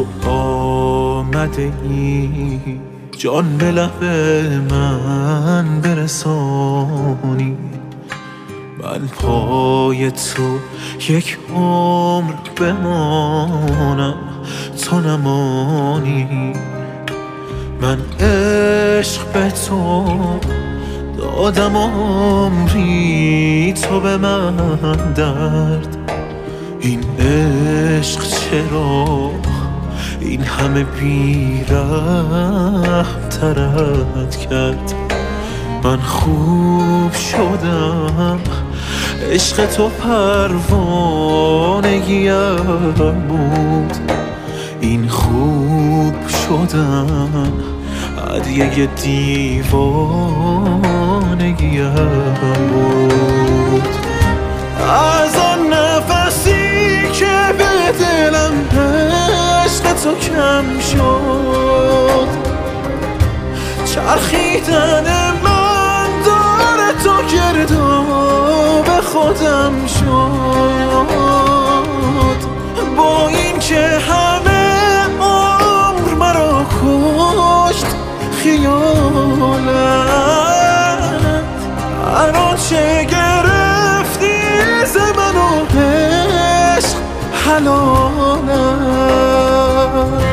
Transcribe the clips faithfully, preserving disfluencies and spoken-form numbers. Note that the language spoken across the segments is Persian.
تو آمده ای جان به لب من برسانی، من پای تو یک عمر بمانم تو نمانی. من عشق به تو دادم عمری، تو به من درد. این عشق چرا این همه بی‌رحم ترت کرد؟ من خوب شدم عشق تو پروانگیم بود، این خوب شدن هدیه دیوانگیم بود. از آن نفسی که به دلم عشق تو کم شد، چرخیدن من داره تو گرداب خودم شد. با این که همه عمر مرا کشت خیالت، الان چه گرفتی ز من و عشق حلالت.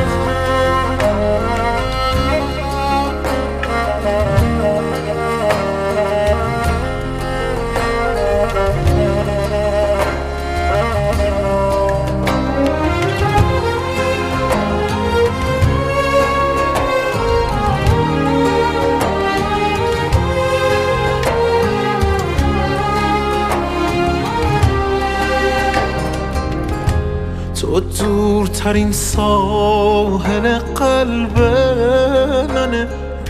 تو دورترین ساحل قلب من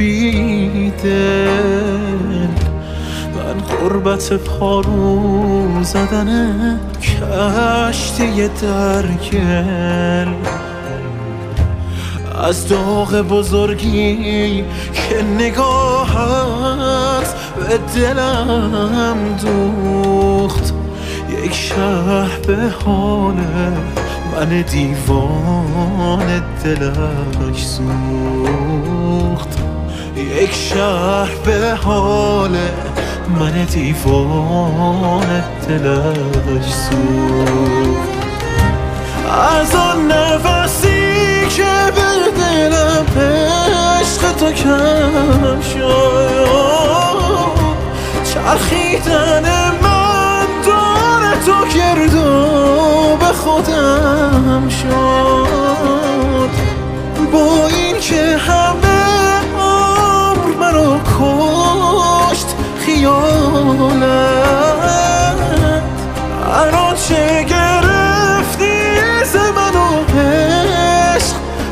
بیدل، من غربت پارو زدن کشتی درگل. از داغ بزرگی که نگاهت به دلم دوخت، یک شهر به حال من دیوان دلش سوخت، یک شهر به حال من دیوان دلش سوخت. از آن نفسی که به دلم عشق تو کم شد، چرخیدن من داره تو گرداب خودم شد. با این که همه عمر مرا کشت خیالت، الان چه گرفتی ز من و عشق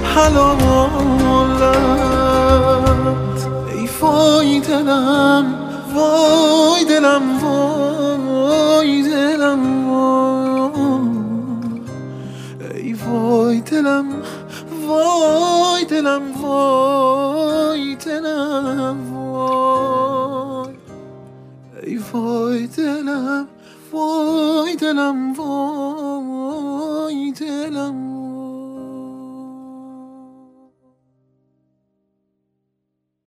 حلالت. ای وای دلم وای دلم وای دلم وای، ای وای دلم وای دلم وای دلم وای، ای وای دلم وای دلم وای.